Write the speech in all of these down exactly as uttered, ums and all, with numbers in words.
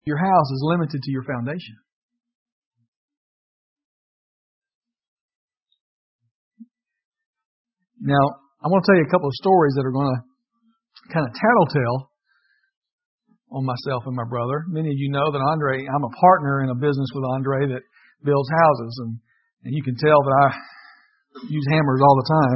your house is limited to your foundation. Now, I'm going to tell you a couple of stories that are going to kind of tattletale on myself and my brother. Many of you know that Andre, I'm a partner in a business with Andre that builds houses, and, and you can tell that I use hammers all the time.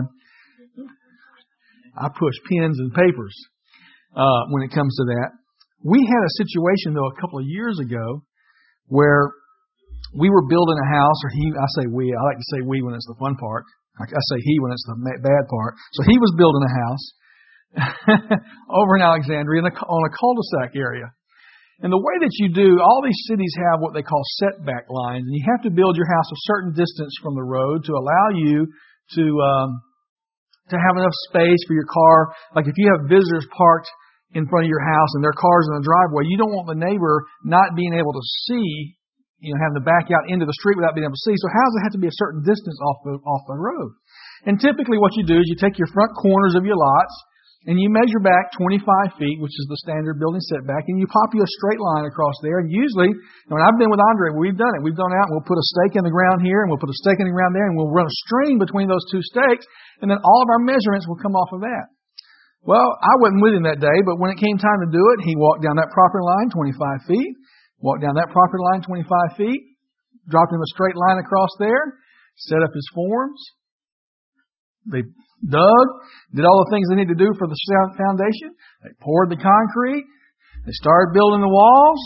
I push pens and papers uh, when it comes to that. We had a situation, though, a couple of years ago where we were building a house, or he, I say we, I like to say we when it's the fun part. I say he when it's the bad part. So he was building a house over in Alexandria in a, on a cul-de-sac area. And the way that you do, all these cities have what they call setback lines, and you have to build your house a certain distance from the road to allow you to um, to have enough space for your car. Like if you have visitors parked in front of your house and their car's in the driveway, you don't want the neighbor not being able to see, you know, having to back out into the street without being able to see. So houses have to be a certain distance off the off the road. And typically what you do is you take your front corners of your lots and you measure back twenty-five feet, which is the standard building setback, and you pop you a straight line across there. And usually, when I've been with Andre, we've done it. We've gone out and we'll put a stake in the ground here and we'll put a stake in the ground there and we'll run a string between those two stakes, and then all of our measurements will come off of that. Well, I wasn't with him that day, but when it came time to do it, he walked down that property line twenty-five feet, walked down that property line twenty-five feet, dropped him a straight line across there, set up his forms. They dug, did all the things they need to do for the foundation. They poured the concrete. They started building the walls.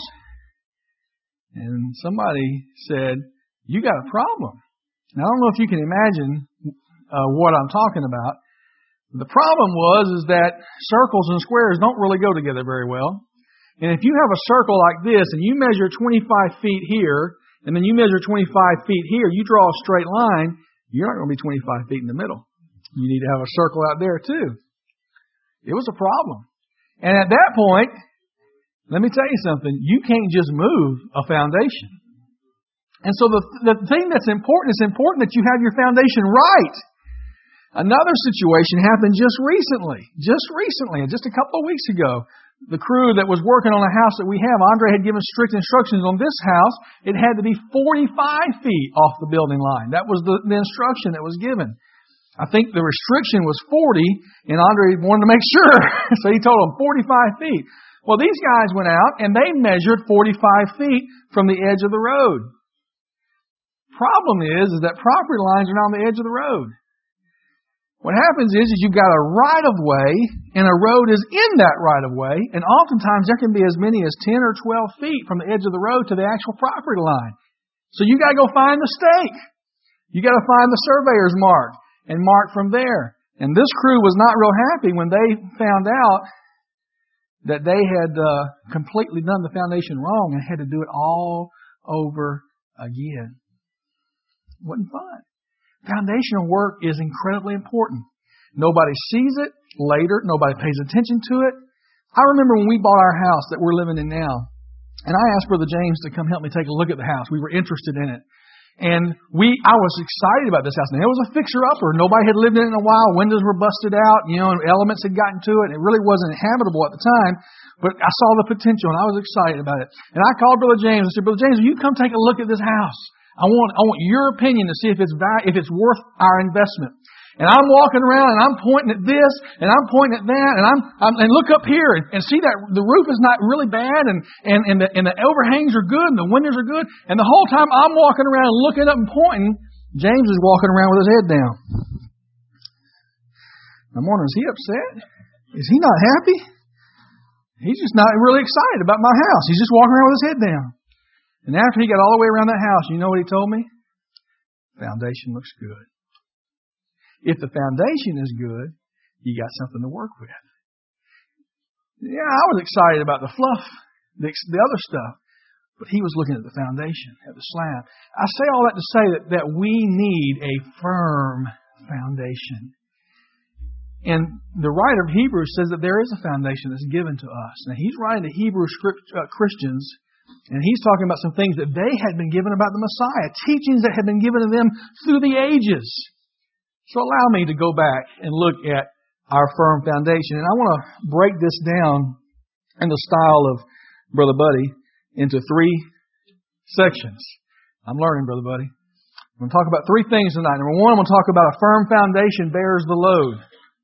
And somebody said, "You got a problem." Now, I don't know if you can imagine uh, what I'm talking about. The problem was is that circles and squares don't really go together very well. And if you have a circle like this and you measure twenty-five feet here, and then you measure twenty-five feet here, you draw a straight line, you're not going to be twenty-five feet in the middle. You need to have a circle out there too. It was a problem. And at that point, let me tell you something, you can't just move a foundation. And so the, the thing that's important, it's important that you have your foundation right. Another situation happened just recently, just recently, just a couple of weeks ago. The crew that was working on a house that we have, Andre had given strict instructions on this house. It had to be forty-five feet off the building line. That was the, the instruction that was given. I think the restriction was forty, and Andre wanted to make sure. So he told them forty-five feet. Well, these guys went out, and they measured forty-five feet from the edge of the road. Problem is, is that property lines are not on the edge of the road. What happens is, is you've got a right-of-way, and a road is in that right-of-way, and oftentimes there can be as many as ten or twelve feet from the edge of the road to the actual property line. So you got to go find the stake. You got to find the surveyor's mark and mark from there. And this crew was not real happy when they found out that they had uh, completely done the foundation wrong and had to do it all over again. It wasn't fun. Foundational work is incredibly important. Nobody sees it later. Nobody pays attention to it. I remember when we bought our house that we're living in now, and I asked Brother James to come help me take a look at the house. We were interested in it. And we, I was excited about this house. Now, it was a fixer-upper. Nobody had lived in it in a while. Windows were busted out, you know, and elements had gotten to it. And it really wasn't habitable at the time. But I saw the potential, and I was excited about it. And I called Brother James and said, "Brother James, will you come take a look at this house? I want, I want your opinion to see if it's value, if it's worth our investment." And I'm walking around and I'm pointing at this and I'm pointing at that and I'm, I'm and look up here and, and see that the roof is not really bad and, and, and, the, and the overhangs are good and the windows are good. And the whole time I'm walking around looking up and pointing, James is walking around with his head down. I'm wondering, is he upset? Is he not happy? He's just not really excited about my house. He's just walking around with his head down. And after he got all the way around that house, you know what he told me? Foundation looks good. If the foundation is good, you got something to work with. Yeah, I was excited about the fluff, the, the other stuff, but he was looking at the foundation, at the slab. I say all that to say that, that we need a firm foundation. And the writer of Hebrews says that there is a foundation that's given to us. Now, he's writing to Hebrew script, uh, Christians, and he's talking about some things that they had been given about the Messiah, teachings that had been given to them through the ages. So allow me to go back and look at our firm foundation. And I want to break this down in the style of Brother Buddy into three sections. I'm learning, Brother Buddy. I'm going to talk about three things tonight. Number one, I'm going to talk about a firm foundation bears the load.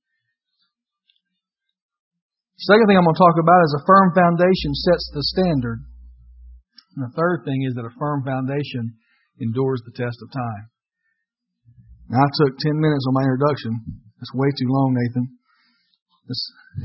Second thing I'm going to talk about is a firm foundation sets the standard. And the third thing is that a firm foundation endures the test of time. Now, I took ten minutes on my introduction. That's way too long, Nathan. It's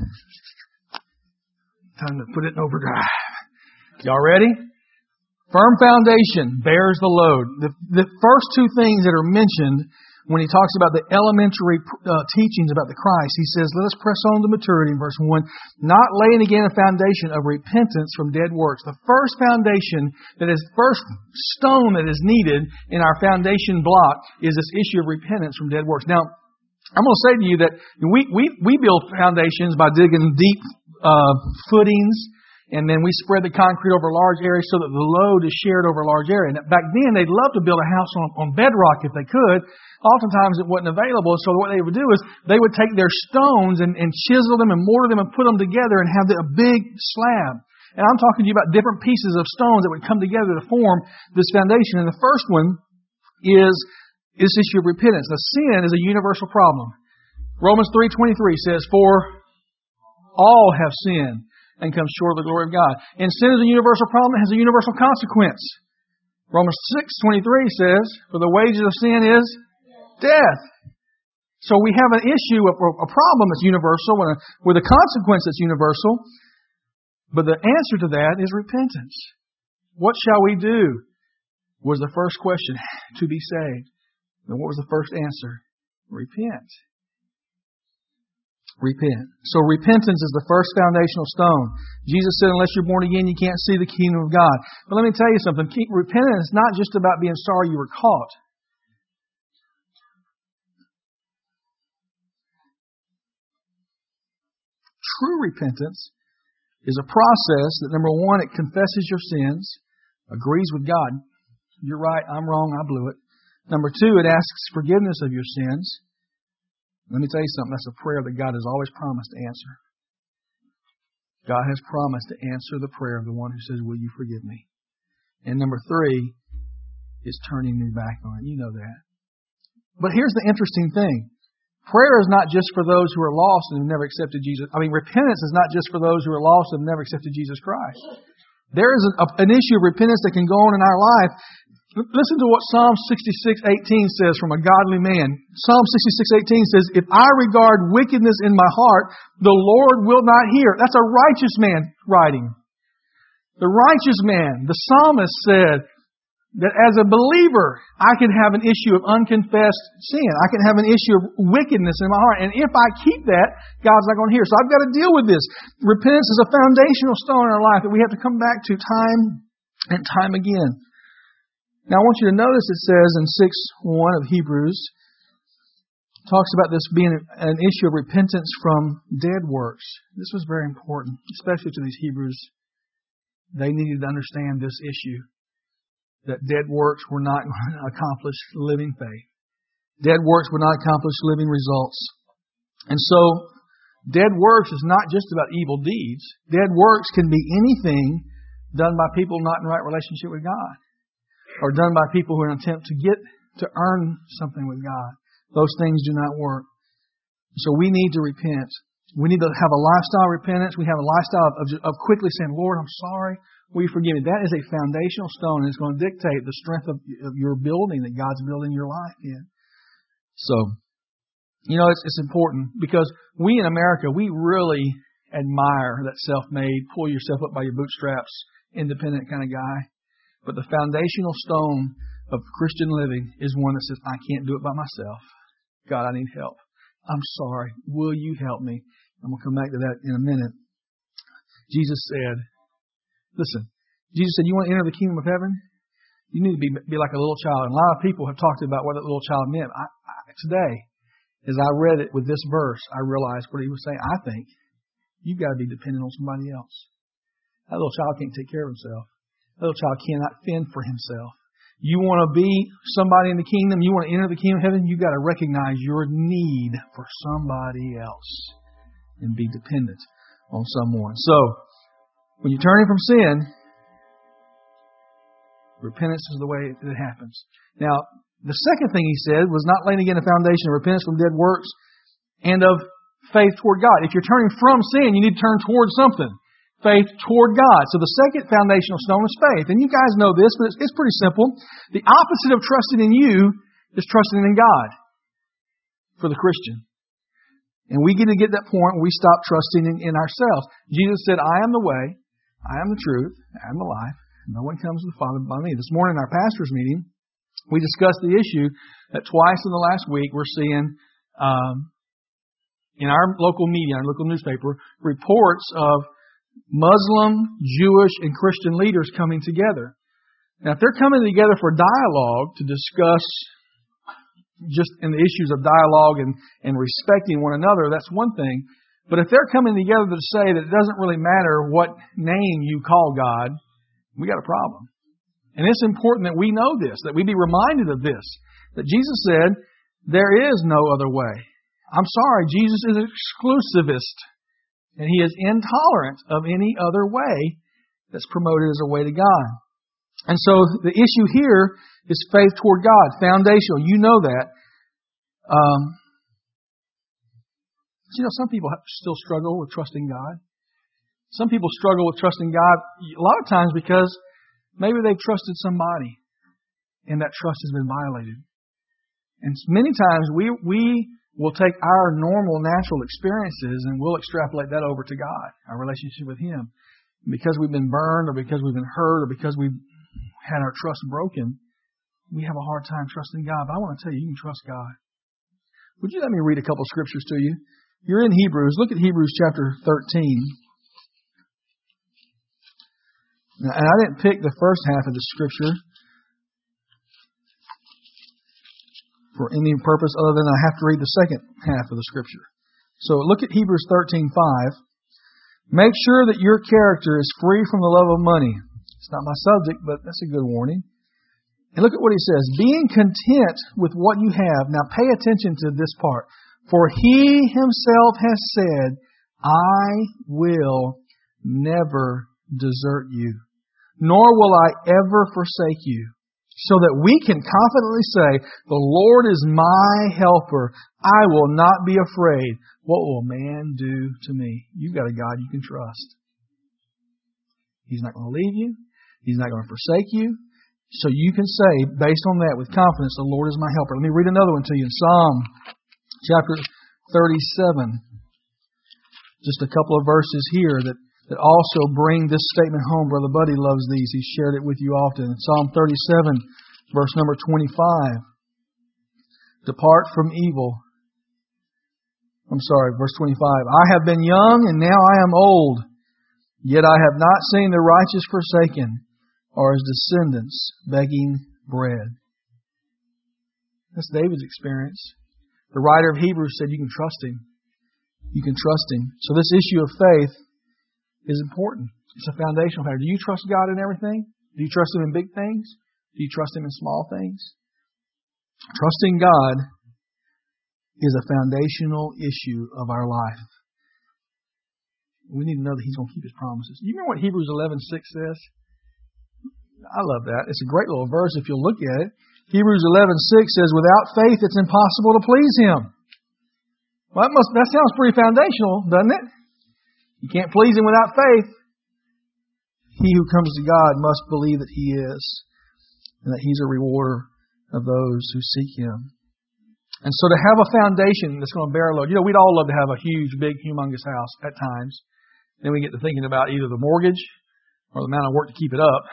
time to put it in overdrive. Y'all ready? Firm foundation bears the load. The, the first two things that are mentioned when he talks about the elementary uh, teachings about the Christ, he says, let us press on to maturity in verse one, not laying again a foundation of repentance from dead works. The first foundation, that is first stone that is needed in our foundation block is this issue of repentance from dead works. Now, I'm going to say to you that we, we, we build foundations by digging deep uh, footings, and then we spread the concrete over large areas so that the load is shared over a large area. And back then, they'd love to build a house on, on bedrock if they could. Oftentimes, it wasn't available. So what they would do is they would take their stones and, and chisel them and mortar them and put them together and have the, a big slab. And I'm talking to you about different pieces of stones that would come together to form this foundation. And the first one is this issue of repentance. Now, sin is a universal problem. Romans three twenty-three says, for all have sinned and come short of the glory of God. And sin is a universal problem. It has a universal consequence. Romans six twenty-three says, for the wages of sin is death. So we have an issue, a, a problem that's universal, with a, with a consequence that's universal. But the answer to that is repentance. What shall we do? Was the first question, to be saved. And what was the first answer? Repent. Repent. So repentance is the first foundational stone. Jesus said, unless you're born again, you can't see the kingdom of God. But let me tell you something. Repentance is not just about being sorry you were caught. True repentance is a process that, number one, it confesses your sins, agrees with God. You're right, I'm wrong, I blew it. Number two, it asks forgiveness of your sins. Let me tell you something. That's a prayer that God has always promised to answer. God has promised to answer the prayer of the one who says, will you forgive me? And number three is turning me back on it. You know that. But here's the interesting thing. Prayer is not just for those who are lost and have never accepted Jesus. I mean, repentance is not just for those who are lost and have never accepted Jesus Christ. There is a, an issue of repentance that can go on in our life. Listen to what Psalm sixty-six eighteen says from a godly man. Psalm sixty-six eighteen says, if I regard wickedness in my heart, the Lord will not hear. That's a righteous man writing. The righteous man, the psalmist said that as a believer, I can have an issue of unconfessed sin. I can have an issue of wickedness in my heart. And if I keep that, God's not going to hear. So I've got to deal with this. Repentance is a foundational stone in our life that we have to come back to time and time again. Now, I want you to notice it says in six one of Hebrews, talks about this being an issue of repentance from dead works. This was very important, especially to these Hebrews. They needed to understand this issue, that dead works were not going to accomplish living faith. Dead works would not accomplish living results. And so, dead works is not just about evil deeds. Dead works can be anything done by people not in right relationship with God, or done by people who are in an attempt to get to earn something with God. Those things do not work. So we need to repent. We need to have a lifestyle of repentance. We have a lifestyle of, of, of quickly saying, Lord, I'm sorry. Will you forgive me? That is a foundational stone, and it's going to dictate the strength of, of your building that God's building your life in. So, you know, it's, it's important because we in America, we really admire that self-made, pull yourself up by your bootstraps, independent kind of guy. But the foundational stone of Christian living is one that says, I can't do it by myself. God, I need help. I'm sorry. Will you help me? I'm going to come back to that in a minute. Jesus said, listen, Jesus said, you want to enter the kingdom of heaven? You need to be, be like a little child. And a lot of people have talked about what that little child meant. I, I, today, as I read it with this verse, I realized what he was saying. I think you've got to be dependent on somebody else. That little child can't take care of himself. That little child cannot fend for himself. You want to be somebody in the kingdom, you want to enter the kingdom of heaven, you've got to recognize your need for somebody else and be dependent on someone. So, when you're turning from sin, Repentance is the way it happens. Now, the second thing he said was not laying again a foundation of repentance from dead works and of faith toward God. If you're turning from sin, you need to turn toward something. Faith toward God. So the second foundational stone is faith. And you guys know this, but it's, it's pretty simple. The opposite of trusting in you is trusting in God for the Christian. And we get to get that point where we stop trusting in, in ourselves. Jesus said, I am the way, I am the truth, I am the life. No one comes to the Father by me. This morning in our pastor's meeting, we discussed the issue that twice in the last week we're seeing um, in our local media, our local newspaper, reports of Muslim, Jewish, and Christian leaders coming together. Now, if they're coming together for dialogue to discuss just in the issues of dialogue and, and respecting one another, that's one thing. But if they're coming together to say that it doesn't really matter what name you call God, we got a problem. And it's important that we know this, that we be reminded of this, that Jesus said, there is no other way. I'm sorry, Jesus is an exclusivist. And He is intolerant of any other way that's promoted as a way to God. And so the issue here is faith toward God, foundational. You know that. Um, you know, some people still struggle with trusting God. Some people struggle with trusting God a lot of times because maybe they've trusted somebody and that trust has been violated. And many times we we will take our normal, natural experiences and we'll extrapolate that over to God, our relationship with Him. And because we've been burned or because we've been hurt or because we've had our trust broken, we have a hard time trusting God. But I want to tell you, you can trust God. Would you let me read a couple scriptures to you? You're in Hebrews. Look at Hebrews chapter thirteen. Now, and I didn't pick the first half of the scripture for any purpose other than I have to read the second half of the scripture. So look at Hebrews thirteen five. Make sure that your character is free from the love of money. It's not my subject, but that's a good warning. And look at what he says. Being content with what you have. Now pay attention to this part. For He Himself has said, I will never desert you, nor will I ever forsake you. So that we can confidently say, the Lord is my helper. I will not be afraid. What will man do to me? You've got a God you can trust. He's not going to leave you. He's not going to forsake you. So you can say, based on that, with confidence, the Lord is my helper. Let me read another one to you. Psalm chapter thirty-seven. Just a couple of verses here that, that also bring this statement home. Brother Buddy loves these. He's shared it with you often. Psalm thirty-seven, verse number twenty-five. Depart from evil. I'm sorry, verse twenty-five. I have been young and now I am old, yet I have not seen the righteous forsaken, or his descendants begging bread. That's David's experience. The writer of Hebrews said you can trust him. You can trust him. So this issue of faith is important. It's a foundational factor. Do you trust God in everything? Do you trust Him in big things? Do you trust Him in small things? Trusting God is a foundational issue of our life. We need to know that He's going to keep His promises. You remember what Hebrews eleven six says? I love that. It's a great little verse if you'll look at it. Hebrews eleven six says, without faith it's impossible to please Him. Well, that, must, that sounds pretty foundational, doesn't it? You can't please Him without faith. He who comes to God must believe that He is, and that He's a rewarder of those who seek Him. And so to have a foundation that's going to bear a load. You know, we'd all love to have a huge, big, humongous house at times. Then we get to thinking about either the mortgage or the amount of work to keep it up.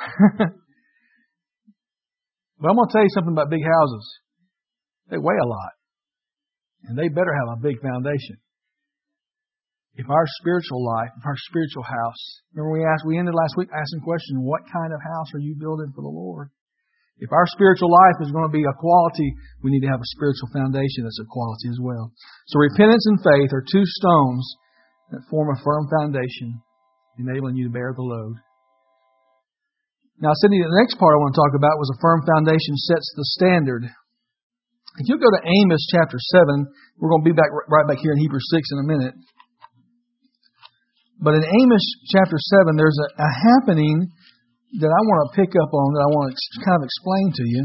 But I'm going to tell you something about big houses. They weigh a lot. And they better have a big foundation. If our spiritual life, if our spiritual house, remember we asked, we ended last week asking the question, what kind of house are you building for the Lord? If our spiritual life is going to be a quality, we need to have a spiritual foundation that's a quality as well. So repentance and faith are two stones that form a firm foundation, enabling you to bear the load. Now, Cindy, the next part I want to talk about was a firm foundation sets the standard. If you'll go to Amos chapter seven, we're going to be back right back here in Hebrews six in a minute. But in Amos chapter seven, there's a, a happening that I want to pick up on, that I want to kind of explain to you.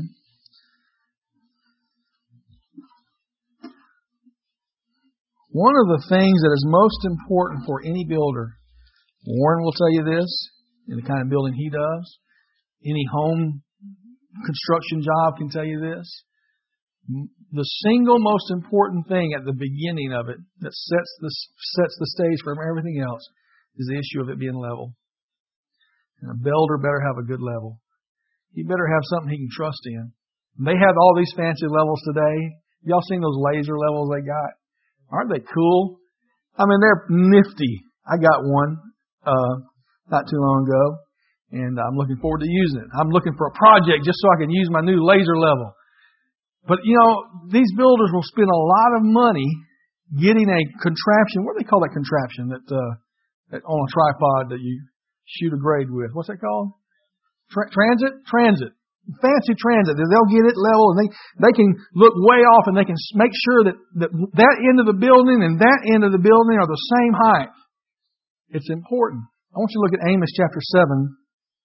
One of the things that is most important for any builder, Warren will tell you this, in the kind of building he does, any home construction job can tell you this, the single most important thing at the beginning of it that sets the, sets the stage for everything else is the issue of it being level. And a builder better have a good level. He better have something he can trust in. They have all these fancy levels today. Y'all seen those laser levels they got? Aren't they cool? I mean, they're nifty. I got one uh not too long ago, and I'm looking forward to using it. I'm looking for a project just so I can use my new laser level. But, you know, these builders will spend a lot of money getting a contraption. What do they call that contraption that, uh, that on a tripod that you shoot a grade with? What's that called? Tra- transit? Transit. Fancy transit. They'll get it level and they, they can look way off and they can make sure that, that that end of the building and that end of the building are the same height. It's important. I want you to look at Amos chapter seven,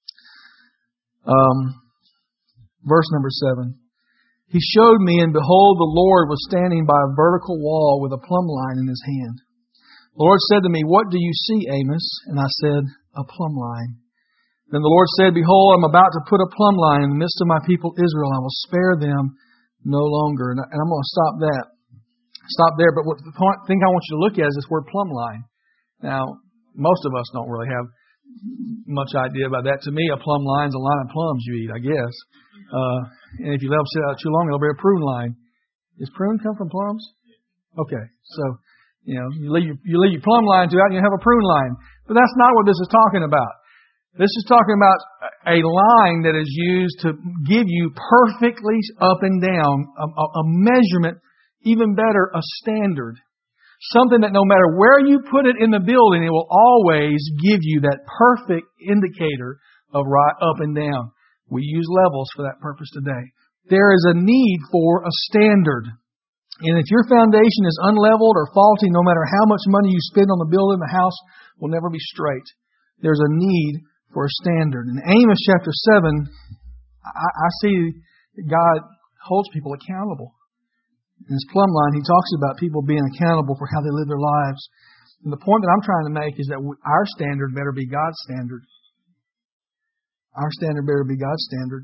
um, verse number seven. He showed me, and behold, the Lord was standing by a vertical wall with a plumb line in his hand. The Lord said to me, "What do you see, Amos?" And I said, "A plumb line." Then the Lord said, "Behold, I'm about to put a plumb line in the midst of my people Israel. I will spare them no longer." And I'm going to stop that. Stop there. But what the point, thing I want you to look at is this word plumb line. Now, most of us don't really have much idea about that. To me, a plumb line is a line of plums you eat, I guess. Uh, and if you let them sit out too long, it'll be a prune line. Does prune come from plums? Okay. So, you know, you leave your, you leave your plumb line too out and you have a prune line. But that's not what this is talking about. This is talking about a line that is used to give you perfectly up and down, a, a measurement, even better, a standard. Something that no matter where you put it in the building, it will always give you that perfect indicator of right up and down. We use levels for that purpose today. There is a need for a standard. And if your foundation is unleveled or faulty, no matter how much money you spend on the building, the house will never be straight. There's a need for a standard. In Amos chapter seven, I, I see God holds people accountable. In his plumb line, he talks about people being accountable for how they live their lives. And the point that I'm trying to make is that our standard better be God's standard. Our standard better be God's standard.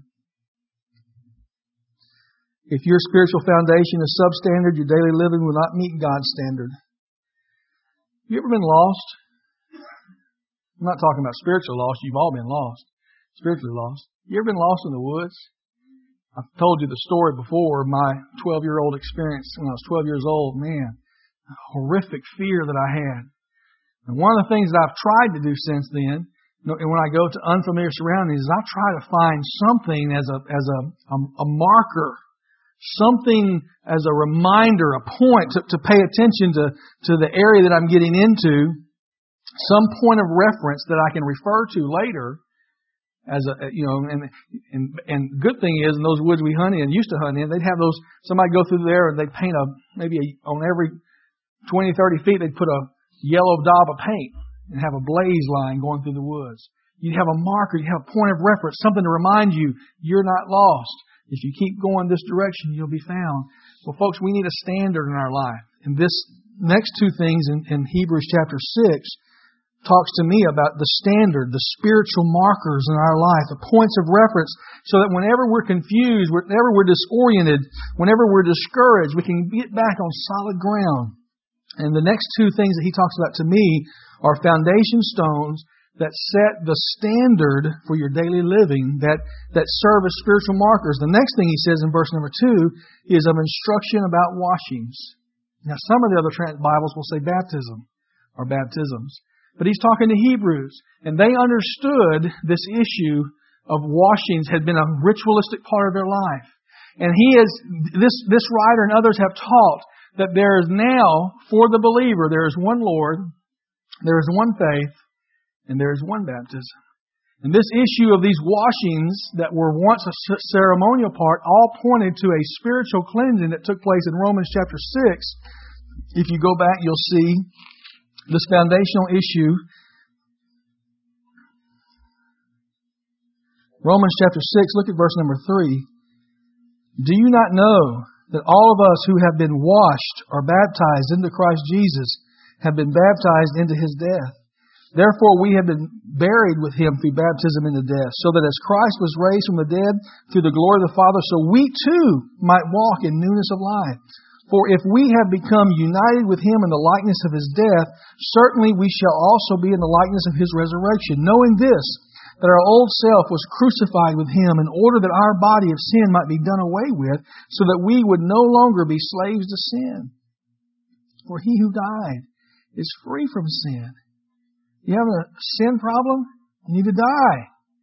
If your spiritual foundation is substandard, your daily living will not meet God's standard. Have you ever been lost? I'm not talking about spiritual lost. You've all been lost. Spiritually lost. You ever been lost in the woods? I've told you the story before, my twelve-year-old experience when I was twelve years old. Man, a horrific fear that I had. And one of the things that I've tried to do since then, and when I go to unfamiliar surroundings, is I try to find something as a as a, a, a marker, something as a reminder, a point to, to pay attention to, to the area that I'm getting into, some point of reference that I can refer to later. As a, you know, and, and, and good thing is, in those woods we hunt in, used to hunt in, they'd have those, somebody go through there and they'd paint a, maybe a, on every twenty, thirty feet, they'd put a yellow daub of paint and have a blaze line going through the woods. You'd have a marker, you'd have a point of reference, something to remind you, you're not lost. If you keep going this direction, you'll be found. Well, folks, we need a standard in our life. And this next two things in, in Hebrews chapter six talks to me about the standard, the spiritual markers in our life, the points of reference, so that whenever we're confused, whenever we're disoriented, whenever we're discouraged, we can get back on solid ground. And the next two things that he talks about to me are foundation stones that set the standard for your daily living, that, that serve as spiritual markers. The next thing he says in verse number two is of instruction about washings. Now, some of the other Bibles will say baptism or baptisms. But he's talking to Hebrews, and they understood this issue of washings had been a ritualistic part of their life. And he is, this, this writer and others have taught that there is now, for the believer, there is one Lord, there is one faith, and there is one baptism. And this issue of these washings that were once a ceremonial part all pointed to a spiritual cleansing that took place in Romans chapter six. If you go back, you'll see this foundational issue Romans chapter six, look at verse number three. Do you not know that all of us who have been washed or baptized into Christ Jesus have been baptized into His death? Therefore we have been buried with Him through baptism into death, so that as Christ was raised from the dead through the glory of the Father, so we too might walk in newness of life. For if we have become united with Him in the likeness of His death, certainly we shall also be in the likeness of His resurrection, knowing this, that our old self was crucified with Him in order that our body of sin might be done away with, so that we would no longer be slaves to sin. For He who died is free from sin. You have a sin problem? You need to die.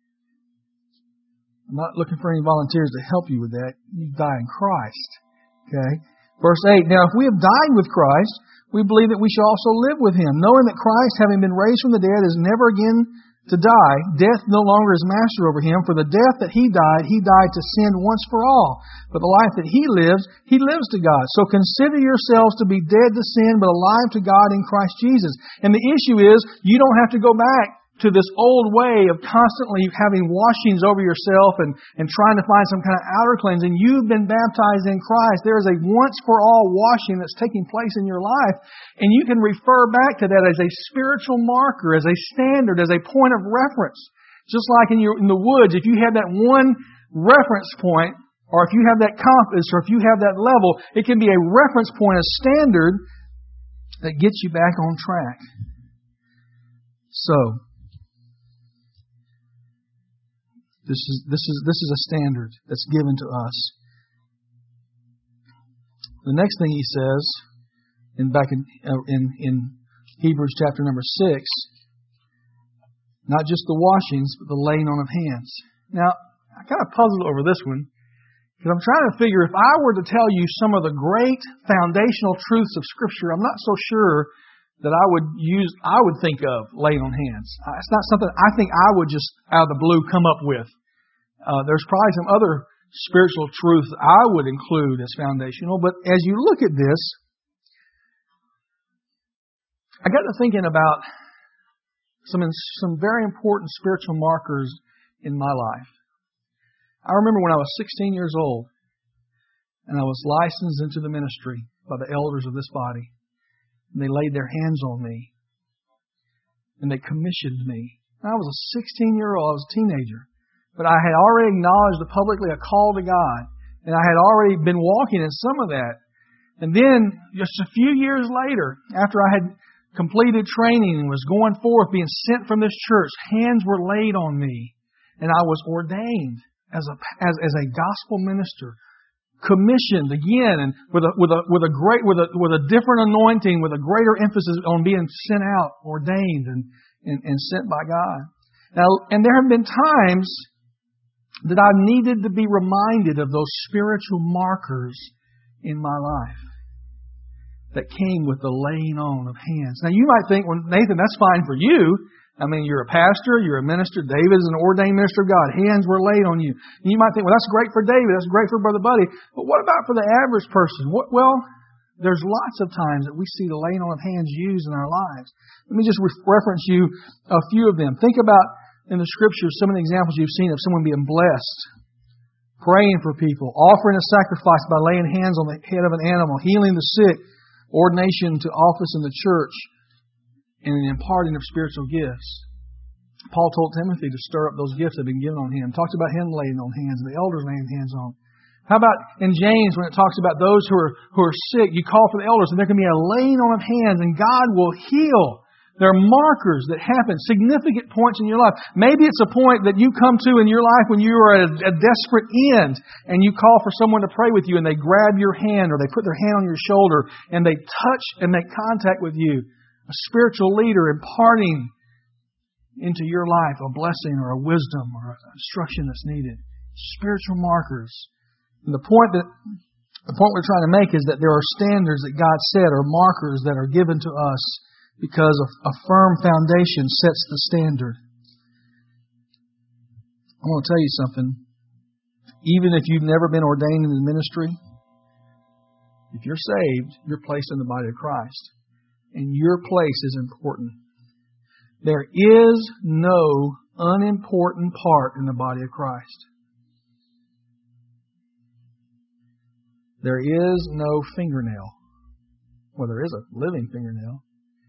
I'm not looking for any volunteers to help you with that. You die in Christ. Okay? Verse eight, now if we have died with Christ, we believe that we shall also live with Him, knowing that Christ, having been raised from the dead, is never again to die. Death no longer is master over Him, for the death that He died, He died to sin once for all. But the life that He lives, He lives to God. So consider yourselves to be dead to sin, but alive to God in Christ Jesus. And the issue is, you don't have to go back to this old way of constantly having washings over yourself and, and trying to find some kind of outer cleansing. You've been baptized in Christ. There is a once-for-all washing that's taking place in your life. And you can refer back to that as a spiritual marker, as a standard, as a point of reference. Just like in, your, in the woods, if you have that one reference point, or if you have that compass, or if you have that level, it can be a reference point, a standard that gets you back on track. So, This is this is this is a standard that's given to us. The next thing he says, in back in in, in Hebrews chapter number six, not just the washings, but the laying on of hands. Now, I kind of puzzled over this one because I'm trying to figure if I were to tell you some of the great foundational truths of Scripture, I'm not so sure that I would use, I would think of laying on hands. It's not something I think I would just out of the blue come up with. Uh, there's probably some other spiritual truths I would include as foundational, but as you look at this, I got to thinking about some some very important spiritual markers in my life. I remember when I was sixteen years old, and I was licensed into the ministry by the elders of this body. And they laid their hands on me. And they commissioned me. I was a sixteen-year-old. I was a teenager. But I had already acknowledged publicly a call to God. And I had already been walking in some of that. And then, just a few years later, after I had completed training and was going forth, being sent from this church, hands were laid on me. And I was ordained as a, as, as a gospel minister. Commissioned again, and with a with a with a great with a with a different anointing, with a greater emphasis on being sent out, ordained, and and, and sent by God. Now, and there have been times that I needed to be reminded of those spiritual markers in my life that came with the laying on of hands. Now, you might think, well, Nathan, that's fine for you. I mean, you're a pastor, you're a minister. David is an ordained minister of God. Hands were laid on you. And you might think, well, that's great for David. That's great for Brother Buddy. But what about for the average person? What, well, there's lots of times that we see the laying on of hands used in our lives. Let me just reference you a few of them. Think about in the Scriptures some of the examples you've seen of someone being blessed, praying for people, offering a sacrifice by laying hands on the head of an animal, healing the sick, ordination to office in the church, and an imparting of spiritual gifts. Paul told Timothy to stir up those gifts that had been given on him. Talks about him laying on hands, and the elders laying hands on. How about in James when it talks about those who are who are sick? You call for the elders, and there can be a laying on of hands, and God will heal. There are markers that happen, significant points in your life. Maybe it's a point that you come to in your life when you are at a, a desperate end, and you call for someone to pray with you, and they grab your hand, or they put their hand on your shoulder, and they touch and make contact with you. A spiritual leader imparting into your life a blessing or a wisdom or an instruction that's needed. Spiritual markers. And the point that the point we're trying to make is that there are standards that God set or markers that are given to us because a, a firm foundation sets the standard. I want to tell you something. Even if you've never been ordained in the ministry, if you're saved, you're placed in the body of Christ. And your place is important. There is no unimportant part in the body of Christ. There is no fingernail. Well, there is a living fingernail.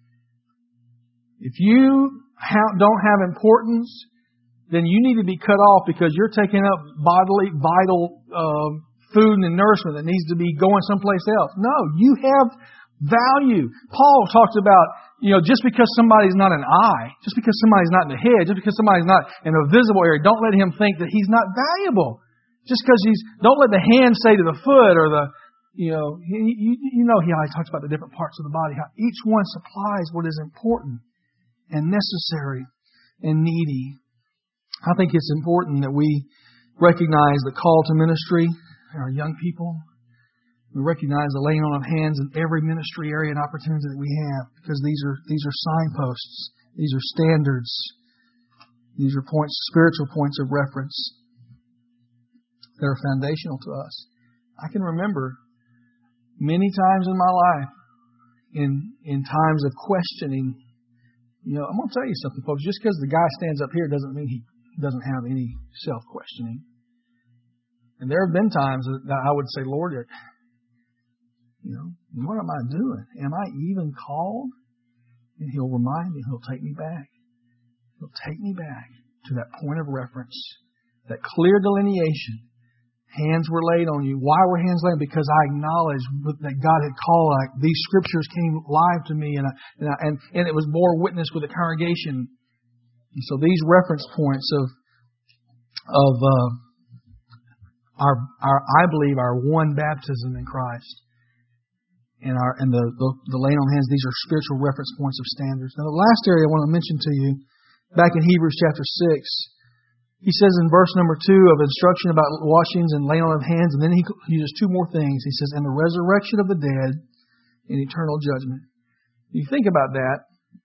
If you ha- don't have importance, then you need to be cut off because you're taking up bodily, vital uh, food and nourishment that needs to be going someplace else. No, you have value. Paul talks about, you know, just because somebody's not an eye, just because somebody's not in the head, just because somebody's not in a visible area, don't let him think that he's not valuable. Just because he's, don't let the hand say to the foot or the, you know, you, you know how he talks about the different parts of the body, how each one supplies what is important and necessary and needy. I think it's important that we recognize the call to ministry in our young people. We recognize the laying on of hands in every ministry area and opportunity that we have, because these are these are signposts, these are standards, these are points, spiritual points of reference that are foundational to us. I can remember many times in my life, in in times of questioning, you know, I'm going to tell you something, folks. Just because the guy stands up here doesn't mean he doesn't have any self-questioning. And there have been times that I would say, Lord, you know, what am I doing? Am I even called? And He'll remind me. He'll take me back. He'll take me back to that point of reference, that clear delineation. Hands were laid on you. Why were hands laid? Because I acknowledged that God had called. Like, these scriptures came live to me, and I, and, I, and and it was bore witness with the congregation. And so these reference points of of uh, our our I believe our one baptism in Christ and our and the, the the laying on hands. These are spiritual reference points of standards. Now, the last area I want to mention to you, back in Hebrews chapter six. He says in verse number two of instruction about washings and laying on of hands, and then he uses two more things. He says, and the resurrection of the dead and eternal judgment. You think about that,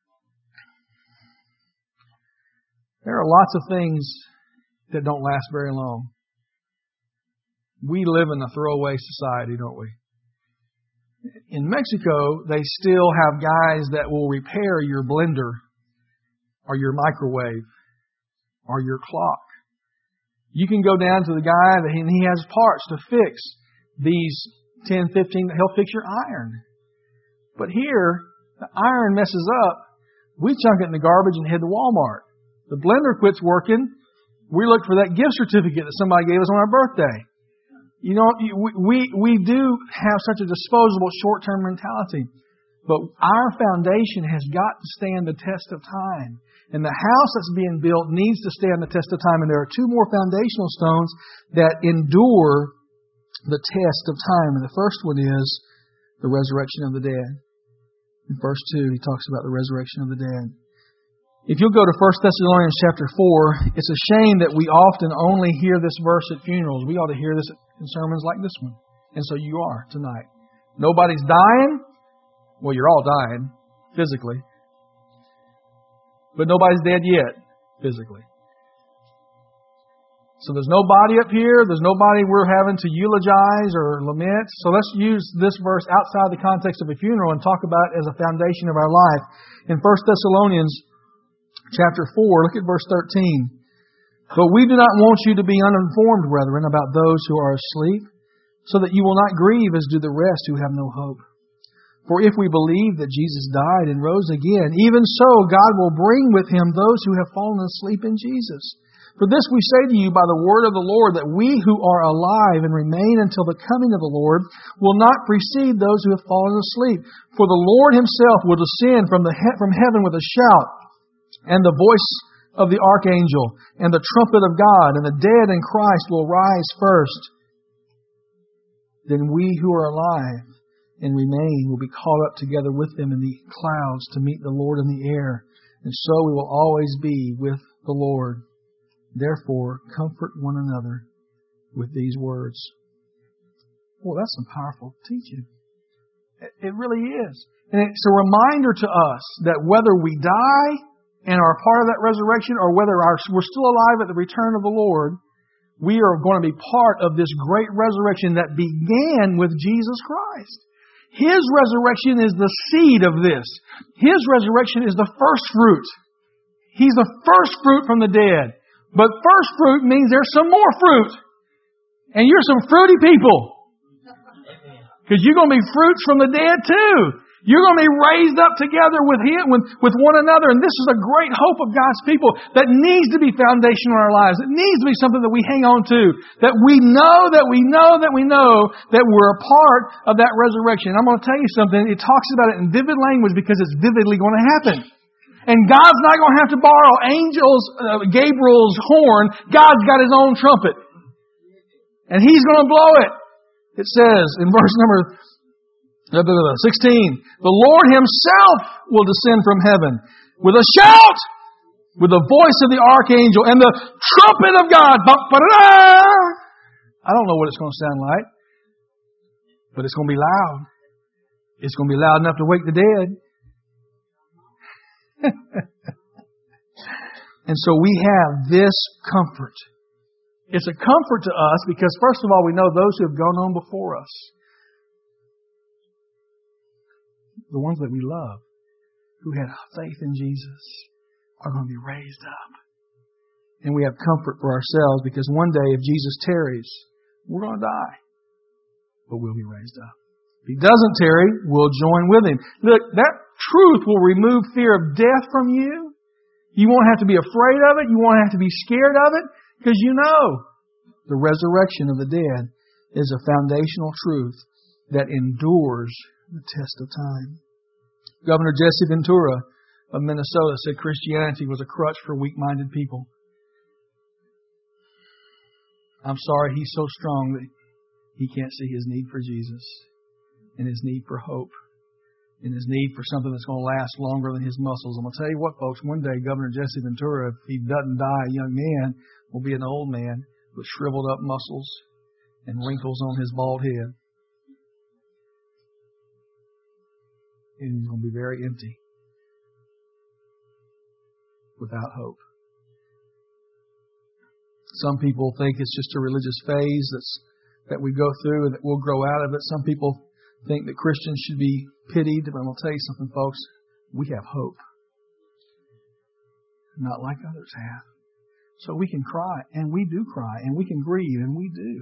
there are lots of things that don't last very long. We live in a throwaway society, don't we? In Mexico, they still have guys that will repair your blender or your microwave or your clock. You can go down to the guy and he has parts to fix these ten, fifteen, he'll fix your iron. But here, the iron messes up. We chunk it in the garbage and head to Walmart. The blender quits working. We look for that gift certificate that somebody gave us on our birthday. You know, we, we do have such a disposable short-term mentality. But our foundation has got to stand the test of time. And the house that's being built needs to stand the test of time. And there are two more foundational stones that endure the test of time. And the first one is the resurrection of the dead. In verse two, he talks about the resurrection of the dead. If you'll go to First Thessalonians chapter four, it's a shame that we often only hear this verse at funerals. We ought to hear this in sermons like this one. And so you are tonight. Nobody's dying. Well, you're all dying physically. But nobody's dead yet, physically. So there's no body up here. There's nobody we're having to eulogize or lament. So let's use this verse outside the context of a funeral and talk about it as a foundation of our life. In First Thessalonians chapter four, look at verse thirteen. But we do not want you to be uninformed, brethren, about those who are asleep, so that you will not grieve as do the rest who have no hope. For if we believe that Jesus died and rose again, even so God will bring with Him those who have fallen asleep in Jesus. For this we say to you by the word of the Lord, that we who are alive and remain until the coming of the Lord will not precede those who have fallen asleep. For the Lord Himself will descend from the he- from heaven with a shout, and the voice of the archangel, and the trumpet of God, and the dead in Christ will rise first. Then we who are alive and remain will be caught up together with them in the clouds to meet the Lord in the air. And so we will always be with the Lord. Therefore, comfort one another with these words. Well, that's some powerful teaching. It really is. And it's a reminder to us that whether we die and are part of that resurrection, or whether our, we're still alive at the return of the Lord, we are going to be part of this great resurrection that began with Jesus Christ. His resurrection is the seed of this. His resurrection is the first fruit. He's the first fruit from the dead. But first fruit means there's some more fruit. And you're some fruity people. Because you're going to be fruits from the dead too. You're going to be raised up together with Him, with, with one another. And this is a great hope of God's people that needs to be foundational in our lives. It needs to be something that we hang on to. That we know, that we know, that we know that we're a part of that resurrection. I'm going to tell you something. It talks about it in vivid language because it's vividly going to happen. And God's not going to have to borrow angels, uh, Gabriel's horn. God's got His own trumpet. And He's going to blow it. It says in verse number sixteen, the Lord Himself will descend from heaven with a shout, with the voice of the archangel and the trumpet of God. I don't know what it's going to sound like, but it's going to be loud. It's going to be loud enough to wake the dead. And so we have this comfort. It's a comfort to us because, first of all, we know those who have gone on before us, the ones that we love, who had faith in Jesus, are going to be raised up. And we have comfort for ourselves because one day, if Jesus tarries, we're going to die. But we'll be raised up. If He doesn't tarry, we'll join with Him. Look, that truth will remove fear of death from you. You won't have to be afraid of it. You won't have to be scared of it because you know the resurrection of the dead is a foundational truth that endures the test of time. Governor Jesse Ventura of Minnesota said Christianity was a crutch for weak-minded people. I'm sorry he's so strong that he can't see his need for Jesus and his need for hope and his need for something that's going to last longer than his muscles. I'm going to tell you what, folks, one day Governor Jesse Ventura, if he doesn't die a young man, will be an old man with shriveled up muscles and wrinkles on his bald head. And he's going to be very empty, without hope. Some people think it's just a religious phase that's that we go through and that we'll grow out of it. Some people think that Christians should be pitied. But I'm going to tell you something, folks. We have hope. Not like others have. So we can cry, and we do cry, and we can grieve, and we do.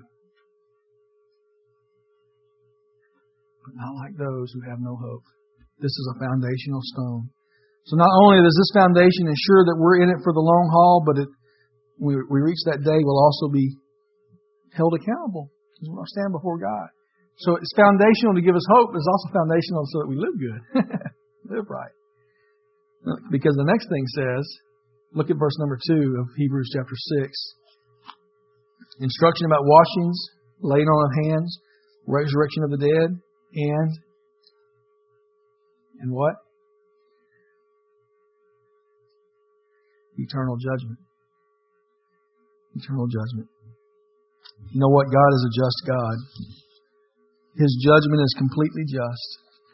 But not like those who have no hope. This is a foundational stone. So not only does this foundation ensure that we're in it for the long haul, but it, when we reach that day, we'll also be held accountable because we're going to stand before God. So it's foundational to give us hope, but it's also foundational so that we live good. Live right. Because the next thing says, look at verse number two of Hebrews chapter six. Instruction about washings, laying on of hands, resurrection of the dead, and and what? Eternal judgment. Eternal judgment. You know what? God is a just God. His judgment is completely just.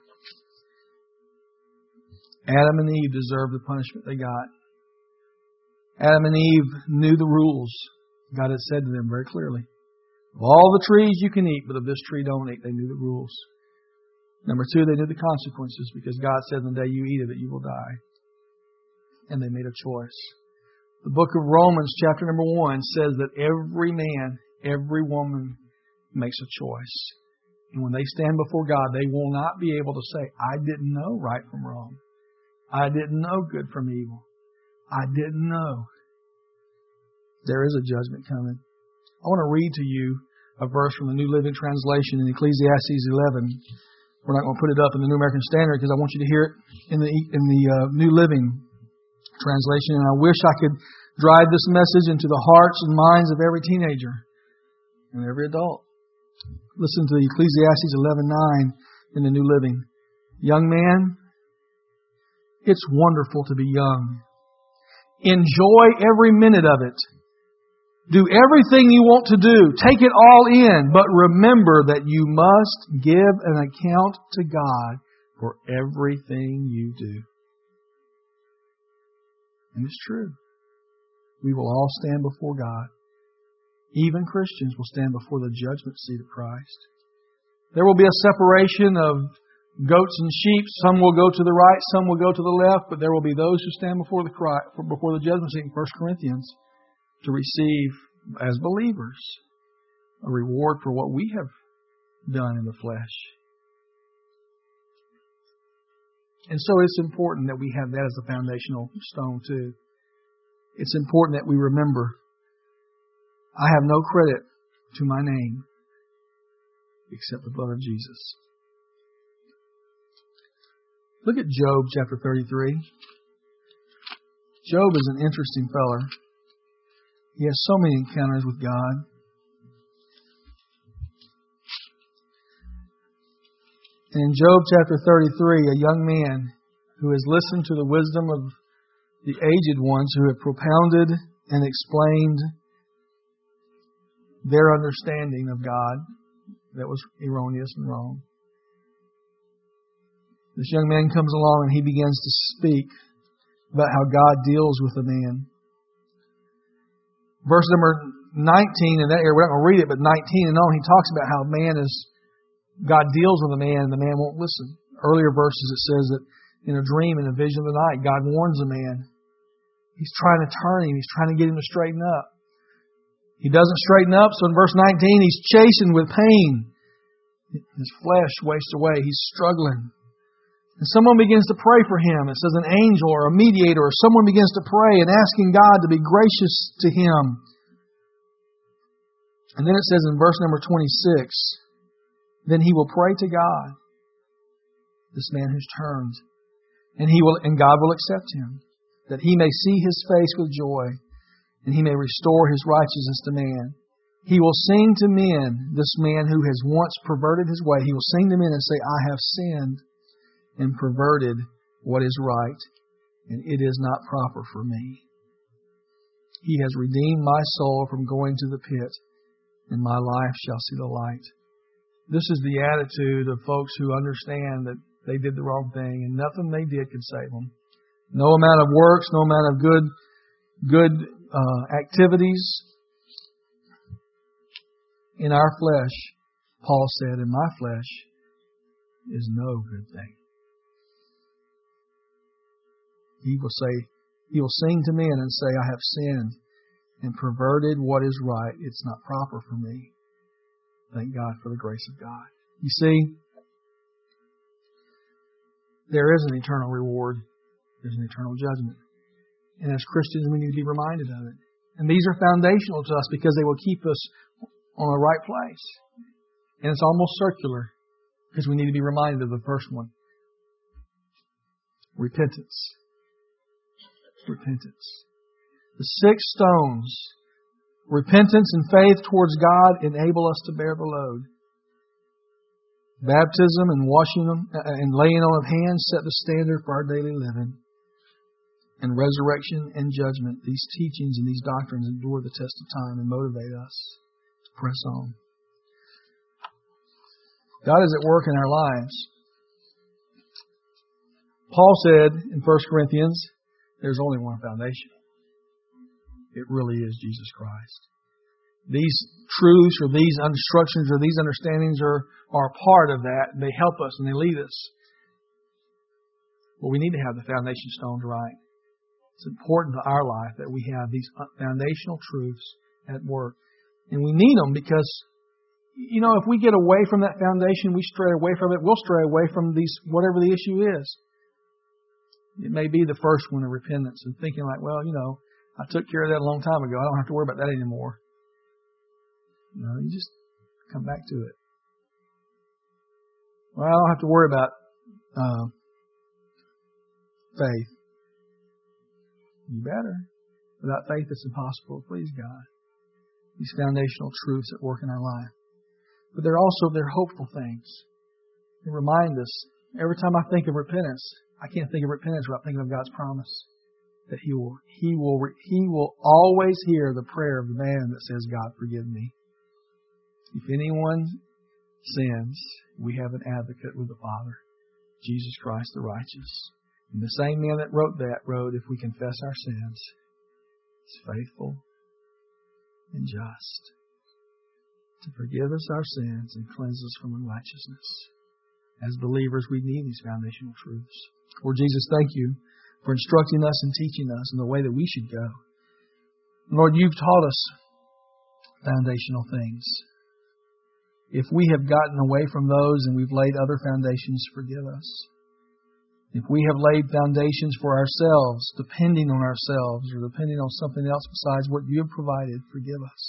Adam and Eve deserved the punishment they got. Adam and Eve knew the rules. God had said to them very clearly, of all the trees you can eat, but of this tree don't eat. They knew the rules. Number two, they knew the consequences because God said the day you eat of it, you will die. And they made a choice. The book of Romans, chapter number one, says that every man, every woman makes a choice. And when they stand before God, they will not be able to say, I didn't know right from wrong. I didn't know good from evil. I didn't know. There is a judgment coming. I want to read to you a verse from the New Living Translation in Ecclesiastes eleven. We're not going to put it up in the New American Standard because I want you to hear it in the in the uh, New Living Translation. And I wish I could drive this message into the hearts and minds of every teenager and every adult. Listen to Ecclesiastes eleven nine in the New Living. Young man, it's wonderful to be young. Enjoy every minute of it. Do everything you want to do. Take it all in. But remember that you must give an account to God for everything you do. And it's true. We will all stand before God. Even Christians will stand before the judgment seat of Christ. There will be a separation of goats and sheep. Some will go to the right, some will go to the left, but there will be those who stand before the before the judgment seat in First Corinthians to receive, as believers, a reward for what we have done in the flesh. And so it's important that we have that as a foundational stone too. It's important that we remember, I have no credit to my name except the blood of Jesus. Look at Job chapter thirty-three. Job is an interesting feller. He has so many encounters with God. And in Job chapter thirty-three, a young man who has listened to the wisdom of the aged ones who have propounded and explained their understanding of God that was erroneous and wrong. This young man comes along and he begins to speak about how God deals with a man. Verse number nineteen in that area, we're not going to read it, but nineteen and on, he talks about how man is, God deals with a man and the man won't listen. Earlier verses it says that in a dream, in a vision of the night, God warns a man. He's trying to turn him, he's trying to get him to straighten up. He doesn't straighten up, so in verse nineteen, he's chastened with pain. His flesh wastes away, he's struggling. And someone begins to pray for him. It says an angel or a mediator or someone begins to pray and asking God to be gracious to him. And then it says in verse number twenty-six, then he will pray to God, this man who's turned, and he will, and God will accept him, that he may see his face with joy, and he may restore his righteousness to man. He will sing to men, this man who has once perverted his way, he will sing to men and say, I have sinned and perverted what is right, and it is not proper for me. He has redeemed my soul from going to the pit, and my life shall see the light. This is the attitude of folks who understand that they did the wrong thing, and nothing they did could save them. No amount of works, no amount of good, good uh, activities. In our flesh, Paul said, in my flesh is no good thing. He will say, he will sing to men and say, I have sinned and perverted what is right. It's not proper for me. Thank God for the grace of God. You see, there is an eternal reward. There's an eternal judgment. And as Christians, we need to be reminded of it. And these are foundational to us because they will keep us on the right place. And it's almost circular because we need to be reminded of the first one. Repentance. Repentance. The six stones, repentance and faith towards God, enable us to bear the load. Baptism and washing them and laying on of hands set the standard for our daily living. And resurrection and judgment, these teachings and these doctrines endure the test of time and motivate us to press on. God is at work in our lives. Paul said in First Corinthians, there's only one foundation. It really is Jesus Christ. These truths or these instructions or these understandings are, are a part of that. They help us and they lead us. But we need to have the foundation stones right. It's important to our life that we have these foundational truths at work. And we need them because, you know, if we get away from that foundation, we stray away from it, we'll stray away from these, whatever the issue is. It may be the first one of repentance and thinking like, well, you know, I took care of that a long time ago. I don't have to worry about that anymore. No, you just come back to it. Well, I don't have to worry about uh, faith. You better. Without faith, it's impossible to please God. These foundational truths that work in our life. But they're also, they're hopeful things. They remind us, every time I think of repentance, I can't think of repentance without thinking of God's promise. That He will, He will, He will always hear the prayer of the man that says, God, forgive me. If anyone sins, we have an advocate with the Father, Jesus Christ the righteous. And the same man that wrote that wrote, if we confess our sins, He's faithful and just to forgive us our sins and cleanse us from unrighteousness. As believers, we need these foundational truths. Lord Jesus, thank you for instructing us and teaching us in the way that we should go. Lord, you've taught us foundational things. If we have gotten away from those and we've laid other foundations, forgive us. If we have laid foundations for ourselves, depending on ourselves or depending on something else besides what you have provided, forgive us.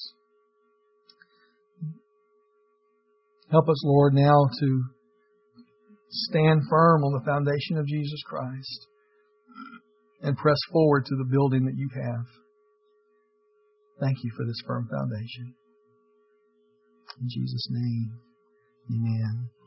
Help us, Lord, now to stand firm on the foundation of Jesus Christ and press forward to the building that you have. Thank you for this firm foundation. In Jesus' name, amen.